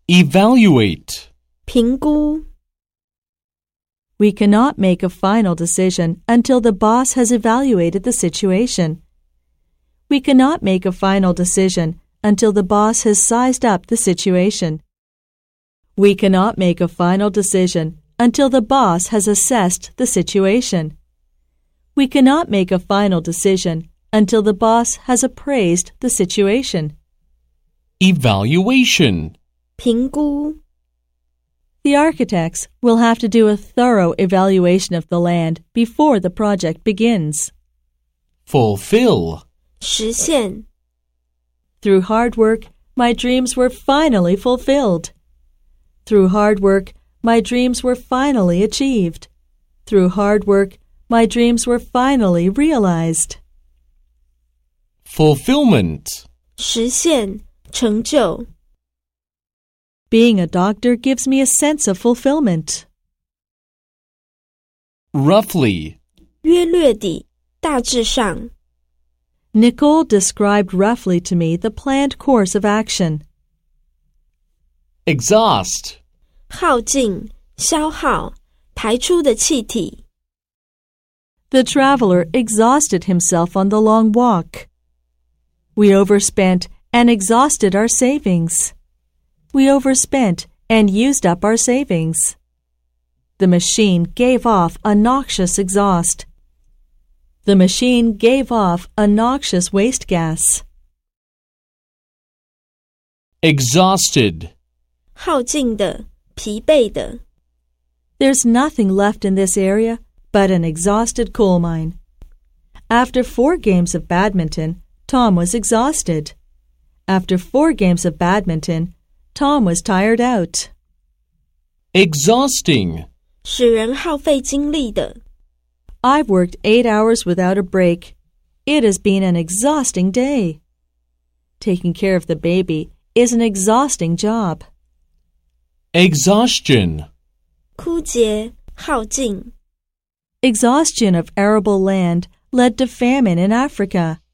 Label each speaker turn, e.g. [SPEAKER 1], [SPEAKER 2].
[SPEAKER 1] Evaluate.
[SPEAKER 2] 评估。
[SPEAKER 3] We cannot make a final decision until the boss has evaluated the situation. We cannot make a final decision until the boss has sized up the situation. We cannot make a final decision until the boss has assessed the situation. We cannot make a final decision until the boss has appraised the situation.
[SPEAKER 1] Evaluation.
[SPEAKER 2] 评估。
[SPEAKER 3] The architects will have to do a thorough evaluation of the land before the project begins.
[SPEAKER 1] Fulfill.
[SPEAKER 2] 实现。
[SPEAKER 3] Through hard work, my dreams were finally fulfilled. Through hard work, my dreams were finally achieved. Through hard work, my dreams were finally realized.
[SPEAKER 1] Fulfillment.
[SPEAKER 2] 实现，成就。
[SPEAKER 3] Being a doctor gives me a sense of fulfillment.
[SPEAKER 1] Roughly.
[SPEAKER 2] 约略地，大致上。
[SPEAKER 3] Nicole described roughly to me the planned course of action.
[SPEAKER 1] Exhaust.
[SPEAKER 2] 耗尽，消耗，排出的气体。
[SPEAKER 3] The traveler exhausted himself on the long walk. We overspent and exhausted our savings. We overspent and used up our savings. The machine gave off a noxious exhaust. The machine gave off a noxious waste gas.
[SPEAKER 1] Exhausted.
[SPEAKER 2] 耗尽的，疲惫的。
[SPEAKER 3] There's nothing left in this area but an exhausted coal mine. After 4 games of badminton, Tom was exhausted. After 4 games of badminton, Tom was tired out.
[SPEAKER 1] Exhausting.
[SPEAKER 2] 使人耗费精力的。
[SPEAKER 3] I've worked 8 hours without a break. It has been an exhausting day. Taking care of the baby is an exhausting job.
[SPEAKER 1] Exhaustion.
[SPEAKER 2] 枯竭，耗尽。
[SPEAKER 3] Exhaustion of arable land led to famine in Africa.